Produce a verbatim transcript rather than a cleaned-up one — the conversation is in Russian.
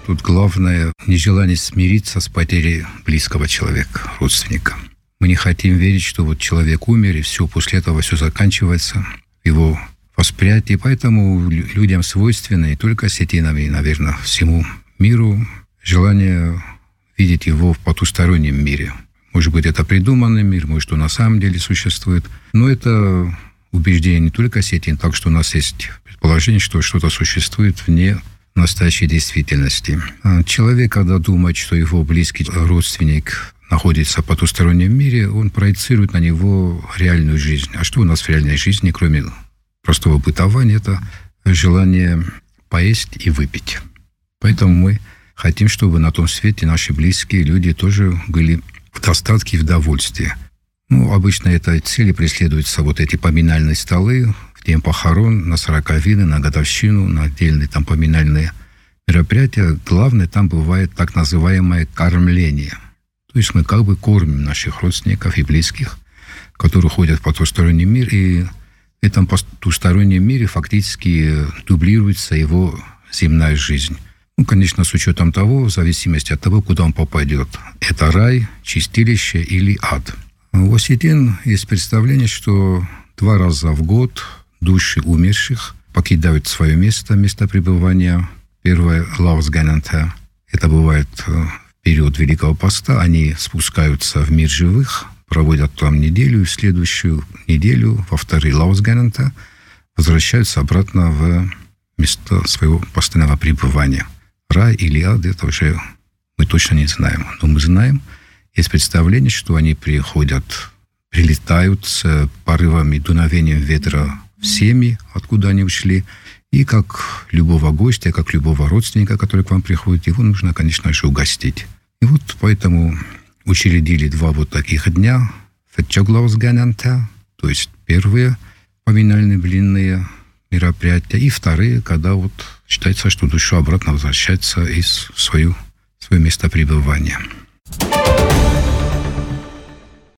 Тут главное нежелание смириться с потерей близкого человека, родственника. Мы не хотим верить, что вот человек умер, и все, после этого все заканчивается, его восприятие. Поэтому людям свойственно, и только осетинам, и, наверное, всему миру, желание видеть его в потустороннем мире. Может быть, это придуманный мир, может, он на самом деле существует. Но это убеждение не только осетин, так что у нас есть предположение, что что-то существует вне настоящей действительности. Человек, когда думает, что его близкий родственник находится в потустороннем мире, он проецирует на него реальную жизнь. А что у нас в реальной жизни, кроме простого бытования, это желание поесть и выпить. Поэтому мы хотим, чтобы на том свете наши близкие люди тоже были в достатке и в довольстве. Ну, обычно этой цели преследуются вот эти поминальные столы в день похорон, на сороковины, на годовщину, на отдельные там поминальные мероприятия. Главное, там бывает так называемое кормление. То есть мы как бы кормим наших родственников и близких, которые ходят в потусторонний мир, и в этом потустороннем мире фактически дублируется его земная жизнь. Ну, конечно, с учетом того, в зависимости от того, куда он попадет. Это рай, чистилище или ад. У осетин есть представление, что два раза в год души умерших покидают свое место, место пребывания. Первое – Лаусгананте. Это бывает в период Великого Поста. Они спускаются в мир живых, проводят там неделю, и в следующую неделю, во второй Лаусгананте, возвращаются обратно в место своего постоянного пребывания. Рай или ад, это уже мы точно не знаем. Но мы знаем, есть представление, что они приходят, прилетают с порывами, дуновением ветра в семьи, откуда они ушли. И как любого гостя, как любого родственника, который к вам приходит, его нужно, конечно же, угостить. И вот поэтому учредили два вот таких дня. Фетчаглаусгананте, то есть первые поминальные блинные мероприятия, и вторые, когда вот считается, что душа обратно возвращается из свое, свое место пребывания.